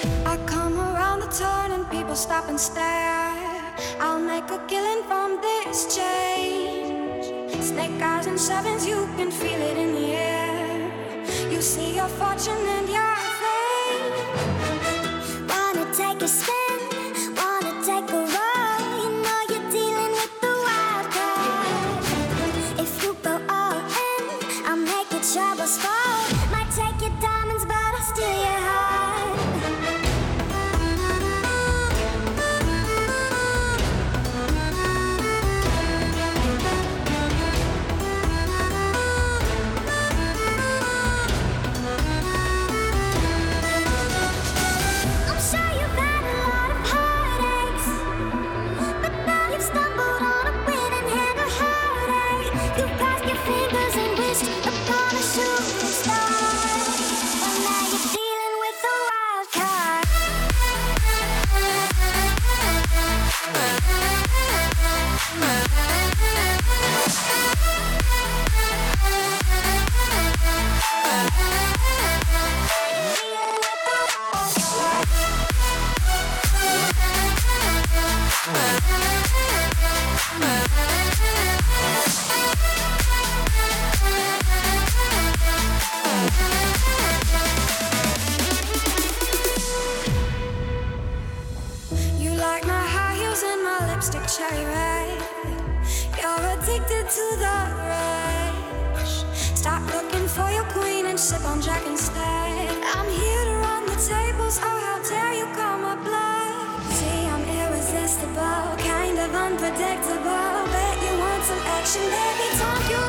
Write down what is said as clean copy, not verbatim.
I come around the turn and people stop and stare. I'll make a killing from this change. Snake eyes and sevens, you can feel it in the air. You see your fortune and your fame. Wanna take a spin, wanna take a roll. You know you're dealing with the wild card. If you go all in, I'll make your troubles fall. Might take your diamonds, but I'll steal your heart. I'm sure you've had a lot of heartaches, but now you've stumbled on a winning hand of heartache. You've crossed your fingers and wished upon a shooting star, but now you're dealing with a wild card. You like my high heels and my lipstick cherry red. You're addicted to the rush. Stop looking for your queen and sip on Jack instead. I'm here to run the tables, oh how dare you call my bluff. See, I'm irresistible, kind of unpredictable. Bet you want some action, baby, talk you